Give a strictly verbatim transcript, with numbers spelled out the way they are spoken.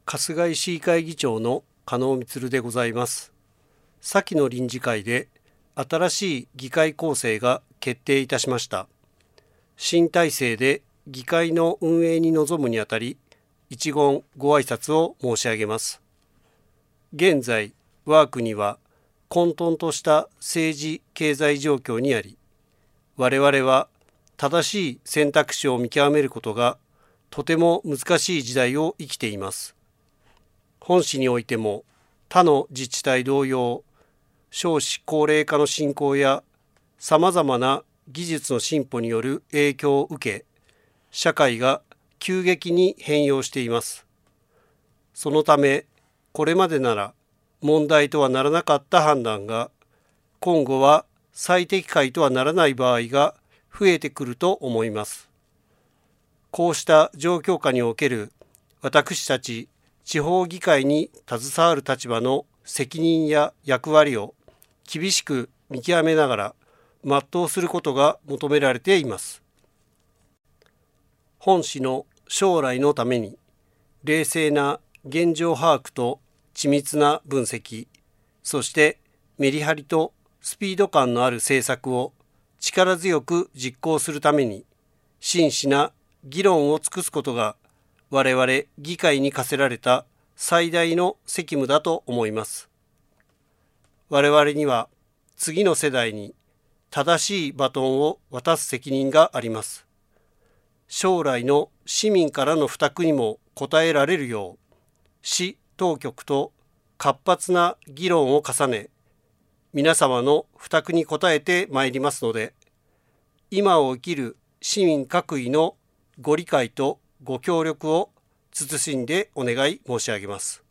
春日井市議会議長の加納満でございます。先の臨時会で新しい議会構成が決定いたしました。新体制で議会の運営に臨むにあたり、一言ご挨拶を申し上げます。現在、我が国は混沌とした政治・経済状況にあり、我々は正しい選択肢を見極めることがとても難しい時代を生きています。本市においても他の自治体同様、少子高齢化の進行やさまざまな技術の進歩による影響を受け、社会が急激に変容しています。そのため、これまでなら問題とはならなかった判断が、今後は最適解とはならない場合が増えてくると思います。こうした状況下における私たち地方議会に携わる立場の責任や役割を厳しく見極めながら全うすることが求められています。本市の将来のために冷静な現状把握と緻密な分析、そしてメリハリとスピード感のある政策を力強く実行するために真摯な議論を尽くすことが我々議会に課せられた最大の責務だと思います。我々には次の世代に正しいバトンを渡す責任があります。将来の市民からの負託にも応えられるよう、市当局と活発な議論を重ね、皆様の負託に応えてまいりますので、今を生きる市民各位のご理解とご協力を謹んでお願い申し上げます。